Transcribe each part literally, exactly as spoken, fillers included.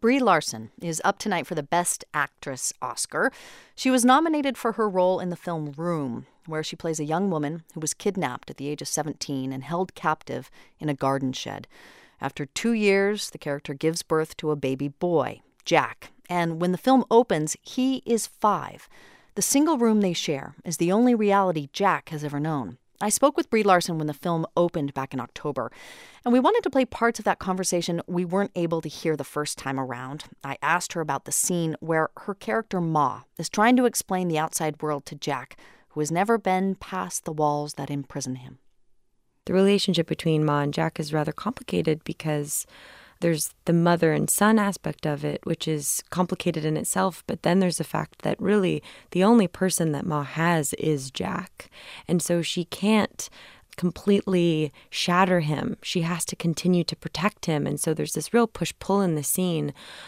Brie Larson is up tonight for the Best Actress Oscar. She was nominated for her role in the film Room, where she plays a young woman who was kidnapped at the age of seventeen and held captive in a garden shed. After two years, the character gives birth to a baby boy, Jack. And when the film opens, he is five. The single room they share is the only reality Jack has ever known. I spoke with Brie Larson when the film opened back in October, and we wanted to play parts of that conversation we weren't able to hear the first time around. I asked her about the scene where her character Ma is trying to explain the outside world to Jack, who has never been past the walls that imprison him. The relationship between Ma and Jack is rather complicated because there's the mother and son aspect of it, which is complicated in itself. But then there's the fact that really the only person that Ma has is Jack. And so she can't completely shatter him. She has to continue to protect him. And so there's this real push-pull in the scene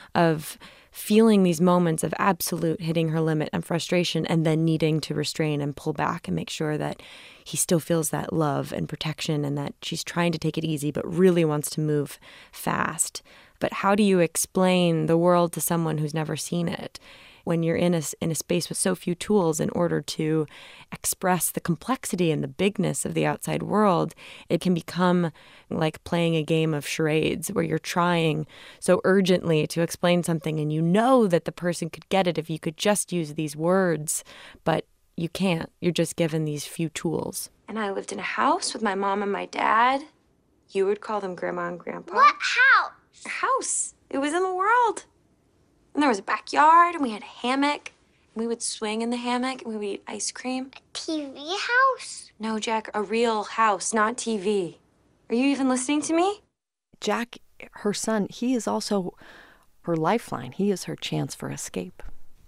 of feeling these moments of absolute hitting her limit and frustration and then needing to restrain and pull back and make sure that he still feels that love and protection and that she's trying to take it easy but really wants to move fast. But how do you explain the world to someone who's never seen it when you're in a, in a space with so few tools in order to express the complexity and the bigness of the outside world? It can become like playing a game of charades where you're trying so urgently to explain something and you know that the person could get it if you could just use these words, but you can't. You're just given these few tools. And I lived in a house with my mom and my dad. You would call them Grandma and Grandpa. What house? A house. It was in the world. And there was a backyard, and we had a hammock. And we would swing in the hammock, and we would eat ice cream. A T V house? No, Jack, a real house, not T V. Are you even listening to me? Jack, her son, he is also her lifeline. He is her chance for escape.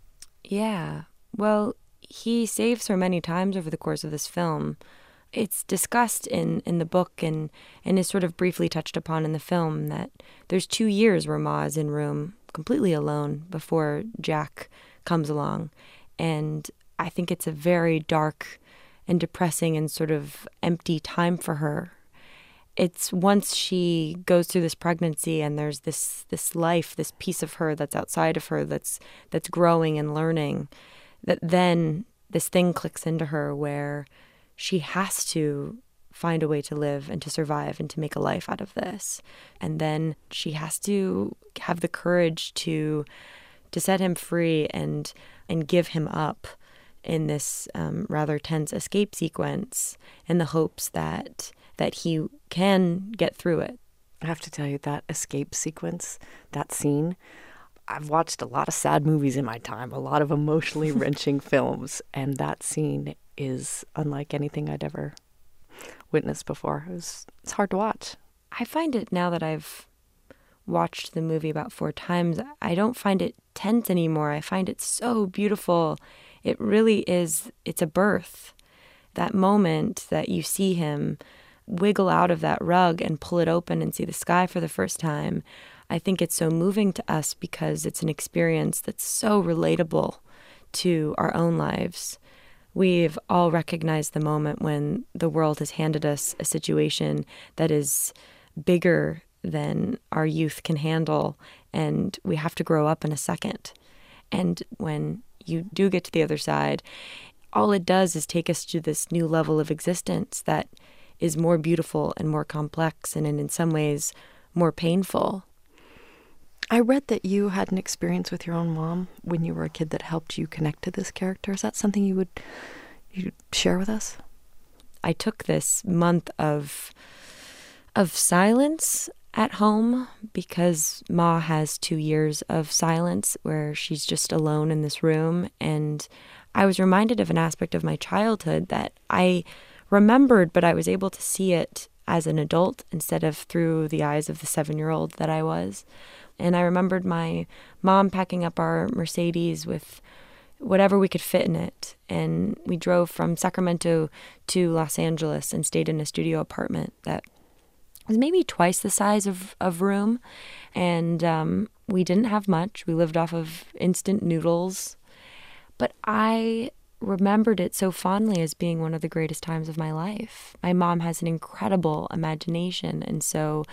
Yeah. Well, he saves her many times over the course of this film. It's discussed in, in the book and, and is sort of briefly touched upon in the film that there's two years where Ma is in Room completely alone before Jack comes along. And I think it's a very dark and depressing and sort of empty time for her. It's once she goes through this pregnancy and there's this this life, this piece of her that's outside of her that's that's growing and learning, that then this thing clicks into her where she has to find a way to live and to survive and to make a life out of this. And then she has to have the courage to to set him free and and give him up in this um, rather tense escape sequence in the hopes that that he can get through it. I have to tell you, that escape sequence, that scene, I've watched a lot of sad movies in my time, a lot of emotionally wrenching films, and that scene is unlike anything I'd ever witnessed before. It was, it's hard to watch. I find it, now that I've watched the movie about four times, I don't find it tense anymore. I find it so beautiful. It really is, it's a birth. That moment that you see him wiggle out of that rug and pull it open and see the sky for the first time, I think it's so moving to us because it's an experience that's so relatable to our own lives. We've all recognized the moment when the world has handed us a situation that is bigger than our youth can handle, and we have to grow up in a second. And when you do get to the other side, all it does is take us to this new level of existence that is more beautiful and more complex and in some ways more painful. I read that you had an experience with your own mom when you were a kid that helped you connect to this character. Is that something you would you share with us? I took this month of of silence at home because Ma has two years of silence where she's just alone in this room. And I was reminded of an aspect of my childhood that I remembered, but I was able to see it as an adult instead of through the eyes of the seven-year-old that I was. And I remembered my mom packing up our Mercedes with whatever we could fit in it. And we drove from Sacramento to Los Angeles and stayed in a studio apartment that was maybe twice the size of, of Room. And um, we didn't have much. We lived off of instant noodles. But I remembered it so fondly as being one of the greatest times of my life. My mom has an incredible imagination, and so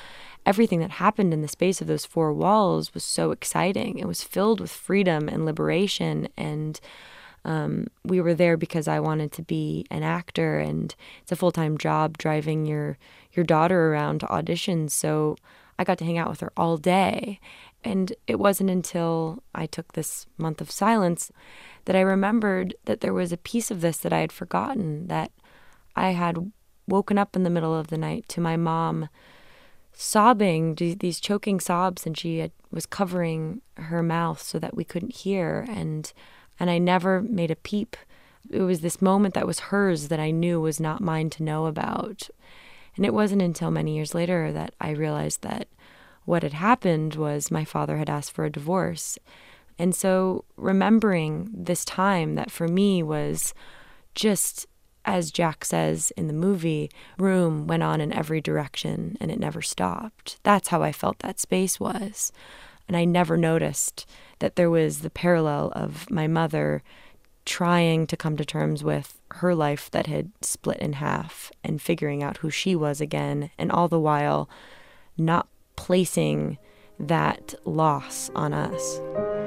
everything that happened in the space of those four walls was so exciting. It was filled with freedom and liberation, and um, we were there because I wanted to be an actor, and it's a full-time job driving your your daughter around to auditions, so I got to hang out with her all day. And it wasn't until I took this month of silence that I remembered that there was a piece of this that I had forgotten, that I had woken up in the middle of the night to my mom sobbing, these choking sobs, and she had, was covering her mouth so that we couldn't hear. And and I never made a peep. It was this moment that was hers that I knew was not mine to know about. And it wasn't until many years later that I realized that what had happened was my father had asked for a divorce. And so remembering this time that for me was just, as Jack says in the movie, room went on in every direction and it never stopped. That's how I felt that space was. And I never noticed that there was the parallel of my mother trying to come to terms with her life that had split in half and figuring out who she was again, and all the while not placing that loss on us.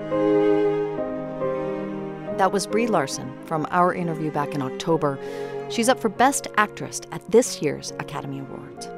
That was Brie Larson from our interview back in October. She's up for Best Actress at this year's Academy Awards.